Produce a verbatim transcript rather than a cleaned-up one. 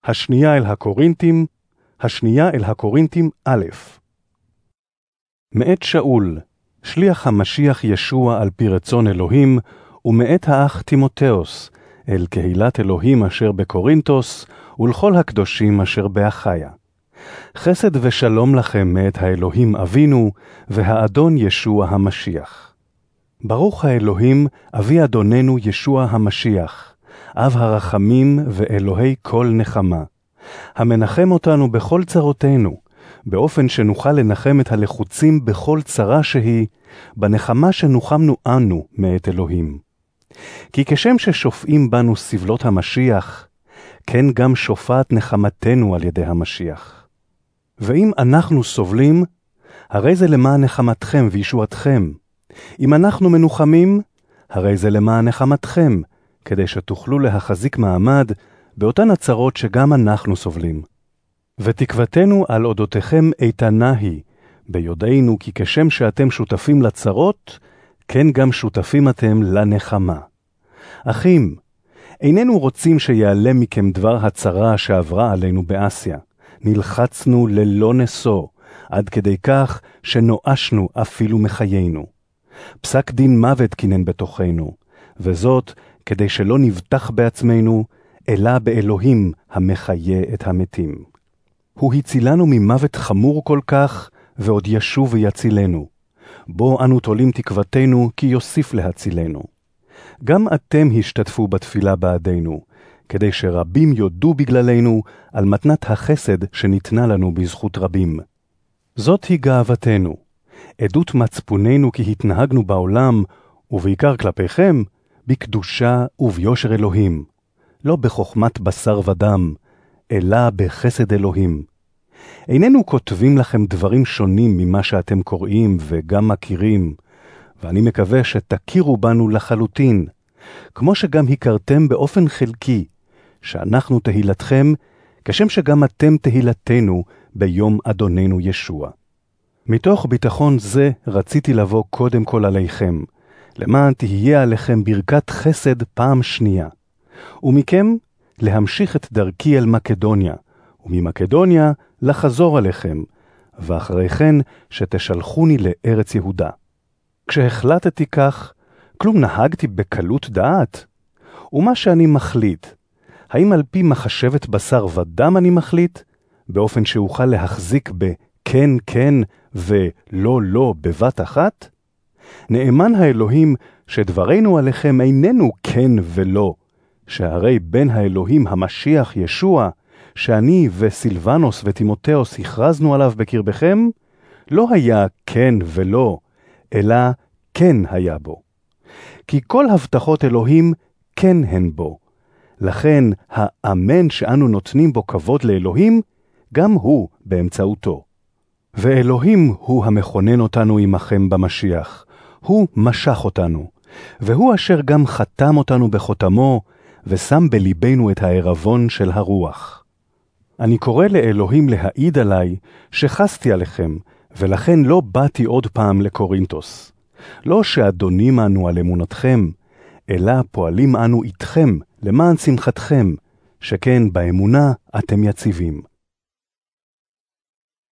השנייה אל הקורינתים, השנייה אל הקורינתים א'. מאת שאול, שליח המשיח ישוע על פי רצון אלוהים, ומאת האח תימותאוס, אל קהילת אלוהים אשר בקורינתוס, ולכל הקדושים אשר באחיה. חסד ושלום לכם מאת האלוהים אבינו, והאדון ישוע המשיח. ברוך האלוהים, אבי אדוננו ישוע המשיח, אב הרחמים ואלוהי כל נחמה, המנחם אותנו בכל צרותינו, באופן שנוכל לנחם את הלחוצים בכל צרה שהיא, בנחמה שנוחמנו אנו מאת אלוהים. כי כשם ששופעים בנו סבלות המשיח, כן גם שופעת נחמתנו על ידי המשיח. ואם אנחנו סובלים, הרי זה למען נחמתכם וישועתכם. אם אנחנו מנוחמים, הרי זה למען נחמתכם, כדי שתוכלו להחזיק מעמד באותן הצרות שגם אנחנו סובלים. ותקוותנו על אודותיכם איתנה היא, ביודענו כי כשם שאתם שותפים לצרות, כן גם שותפים אתם לנחמה. אחים, איננו רוצים שיעלה מכם דבר הצרה שעברה עלינו באסיה. נלחצנו ללא נסו, עד כדי כך שנואשנו אפילו מחיינו. פסק דין מוות כינן בתוכנו, וזאת כדי שלא נבטח בעצמנו, אלא באלוהים המחיה את המתים. הוא הצילנו ממוות חמור כל כך, ועוד ישוב ויצילנו. בו אנו תולים תקוותנו, כי יוסיף להצילנו. גם אתם השתתפו בתפילה בעדינו, כדי שרבים יודו בגללנו על מתנת החסד שניתנה לנו בזכות רבים. זאת היא גאוותנו, עדות מצפוננו כי התנהגנו בעולם, ובעיקר כלפיכם, בקדושה וביושר אלוהים, לא בחוכמת בשר ודם, אלא בחסד אלוהים. איננו כותבים לכם דברים שונים ממה שאתם קוראים וגם מכירים, ואני מקווה שתכירו בנו לחלוטין, כמו שגם הכרתם באופן חלקי, שאנחנו תהילתכם, כשם שגם אתם תהילתנו ביום אדוננו ישוע. מתוך ביטחון זה רציתי לבוא קודם כל עליכם, למען תהיה עליכם ברכת חסד פעם שנייה, ומכם להמשיך את דרכי אל מקדוניה, וממקדוניה לחזור עליכם, ואחרי כן שתשלחוני לארץ יהודה. כשהחלטתי כך, כלום נהגתי בקלות דעת? ומה שאני מחליט, האם על פי מחשבת בשר ודם אני מחליט, באופן שאוכל להחזיק בכן כן ולא לא בבת אחת? נאמן האלוהים שדברנו עליכם איננו כן ולא, שהרי בין האלוהים המשיח ישוע, שאני וסילבנוס ותימותאוס הכרזנו עליו בקרבכם, לא היה כן ולא, אלא כן היה בו. כי כל הבטחות אלוהים כן הן בו. לכן האמן שאנו נותנים בו כבוד לאלוהים, גם הוא באמצעותו. ואלוהים הוא המכונן אותנו עמכם במשיח. הוא משך אותנו, והוא אשר גם חתם אותנו בחותמו, ושם בליבנו את הערבון של הרוח. אני קורא לאלוהים להעיד עליי שחסתי עליכם, ולכן לא באתי עוד פעם לקורינתוס. לא שאדונים אנו על אמונתכם, אלא פועלים אנו איתכם למען שמחתכם, שכן באמונה אתם יציבים.